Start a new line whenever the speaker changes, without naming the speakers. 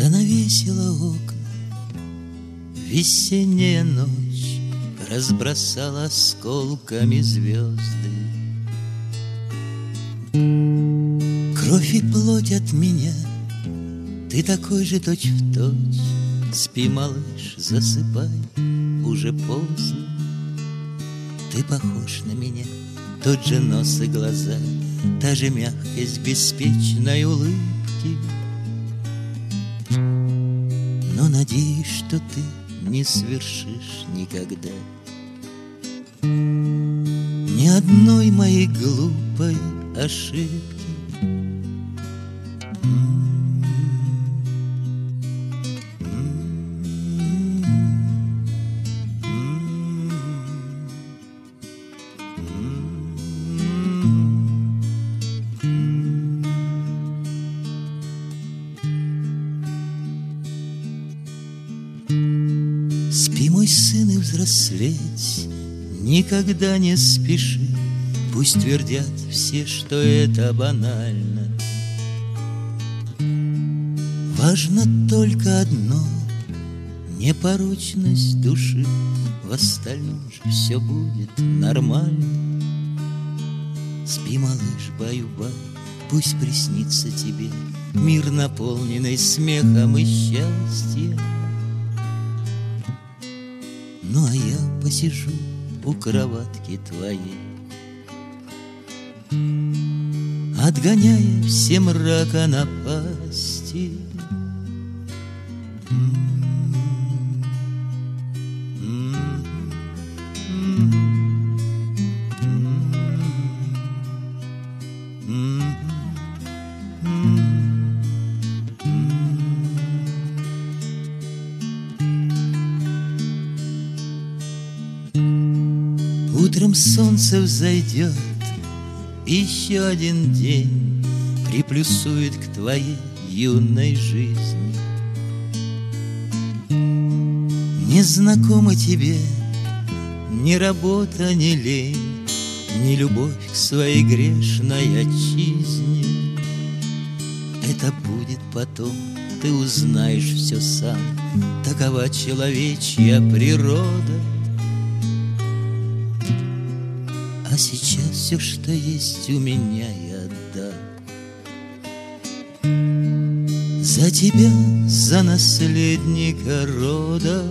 Занавесила окна весенняя ночь, разбросала осколками звезды. Кровь и плоть от меня, ты такой же точь-в-точь. Спи, малыш, засыпай, уже поздно. Ты похож на меня, тот же нос и глаза, та же мягкость беспечной улыбки. Но надеюсь, что ты не свершишь никогда ни одной моей глупой ошибки. Спи, мой сын, и взрослеть никогда не спеши. Пусть твердят все, что это банально. Важно только одно — непорочность души. В остальном же все будет нормально. Спи, малыш, баю-бай, пусть приснится тебе мир, наполненный смехом и счастьем. Ну, а я посижу у кроватки твоей, отгоняя все мрака напасти. Утром солнце взойдет, еще один день приплюсует к твоей юной жизни. Не знакома тебе ни работа, ни лень, ни любовь к своей грешной отчизне. Это будет потом, ты узнаешь все сам. Такова человечья природа. А сейчас все, что есть у меня, я отдам за тебя, за наследника рода.